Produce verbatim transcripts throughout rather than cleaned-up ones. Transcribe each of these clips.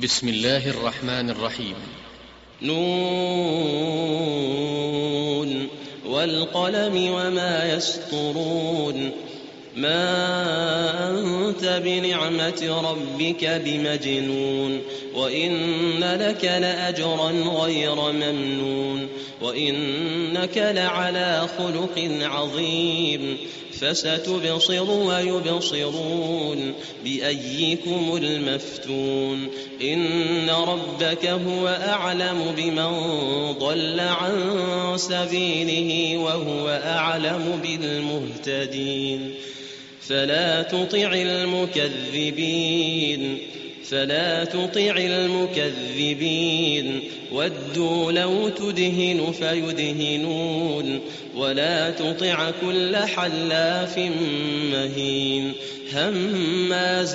بسم الله الرحمن الرحيم. نون والقلم وما يسطرون. ما أنت بنعمة ربك بمجنون. وإن لك لأجرا غير ممنون. وإنك لعلى خلق عظيم. فستبصر ويبصرون بأيكم المفتون. إن ربك هو أعلم بمن ضل عن سبيله وهو أعلم بالمهتدين. فلا تطع المكذبين فلا تطع المكذبين ودوا لو تدهن فيدهنون. ولا تطع كل حلاف مهين هماز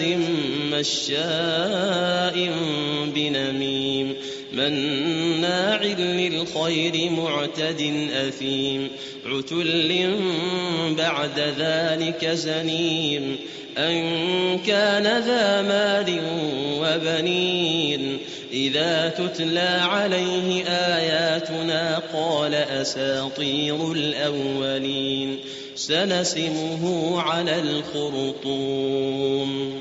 مشاء بنميم مناع للخير معتد أثيم عتل بعد ذلك زنيم أن كان ذا مال وبنين. إذا تتلى عليه آياتنا قال أساطير الأولين. سنسمه على الخرطوم.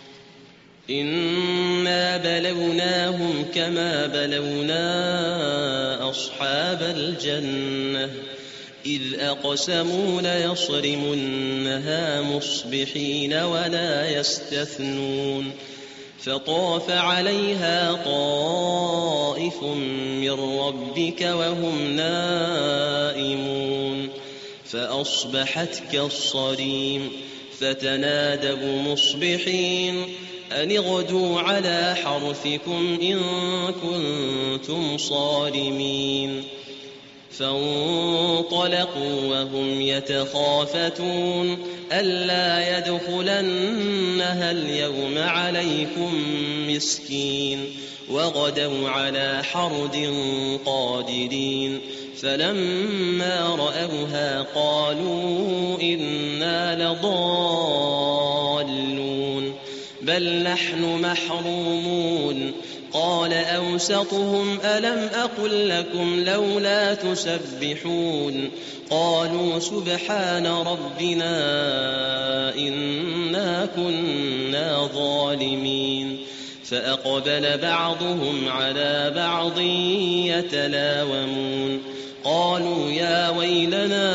إنا بلوناهم كما بلونا أصحاب الجنة إذ أقسموا ليصرمنها مصبحين ولا يستثنون. فطاف عليها طائف من ربك وهم نائمون فأصبحت كالصريم. فتنادوا مصبحين أن اغدوا على حرثكم إن كنتم صارمين. فانطلقوا وهم يتخافتون ألا يدخلنها اليوم عليكم مسكين. وغدوا على حرد قادرين. فلما رأوها قالوا إنا لضالون بل نحن محرومون. قال أوسطهم ألم أقل لكم لولا تسبحون. قالوا سبحان ربنا إنا كنا ظالمين. فأقبل بعضهم على بعض يتلاومون قالوا يا ويلنا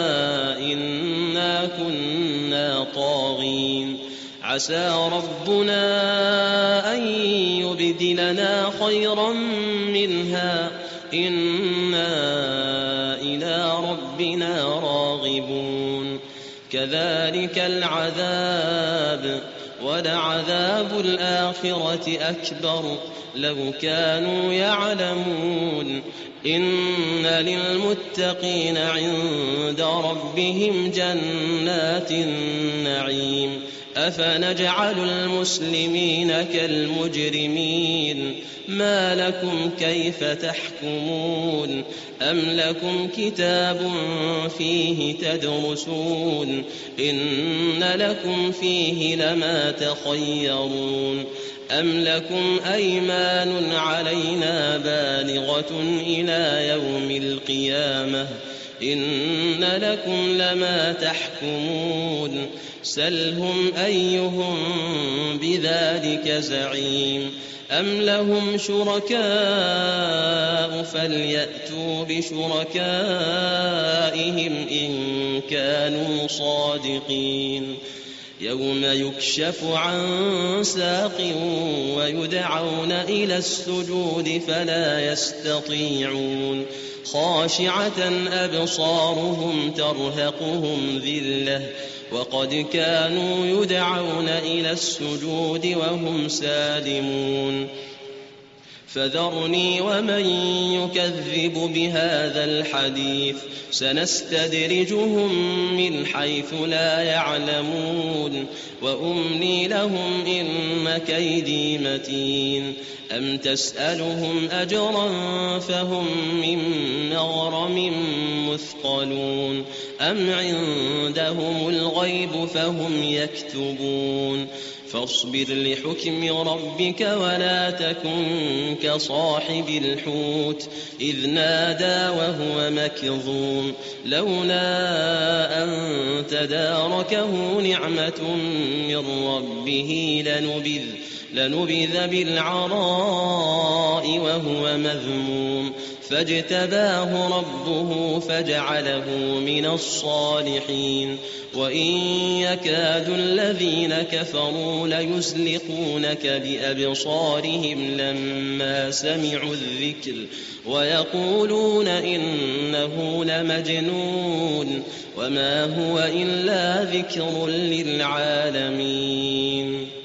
إنا كنا طاغين. عسى ربنا أن يبدلنا خيرا منها إنا إلى ربنا راغبون. كذلك العذاب ولعذاب الآخرة أكبر لو كانوا يعلمون. إن للمتقين عند ربهم جنات النعيم. أفنجعل المسلمين كالمجرمين ما لكم كيف تحكمون. أم لكم كتاب فيه تدرسون إن لكم فيه لما تخيرون. أم لكم أيمان علينا بالغة إلى يوم القيامة إن لكم لما تحكمون. سلهم أيهم بذلك زعيم. أم لهم شركاء فليأتوا بشركائهم إن كانوا صادقين. يوم يكشف عن ساق ويدعون إلى السجود فلا يستطيعون. خاشعة أبصارهم ترهقهم ذلة وقد كانوا يدعون إلى السجود وهم سالمون. فذرني ومن يكذب بهذا الحديث سنستدرجهم من حيث لا يعلمون وأملي لهم إن كيدي متين. أم تسألهم أجرا فهم من مغرم مثقلون أم عندهم الغيب فهم يكتبون. فاصبر لحكم ربك ولا تكن كصاحب الحوت إذ نادى وهو مكظوم لولا أن تداركه نعمة من ربه لنبذ لنبذ بالعراء وهو مذموم فاجتباه ربه فجعله من الصالحين وإن يكاد الذين كفروا ليزلقونك بأبصارهم لما سمعوا الذكر ويقولون إنه لمجنون وما هو إلا ذكر للعالمين.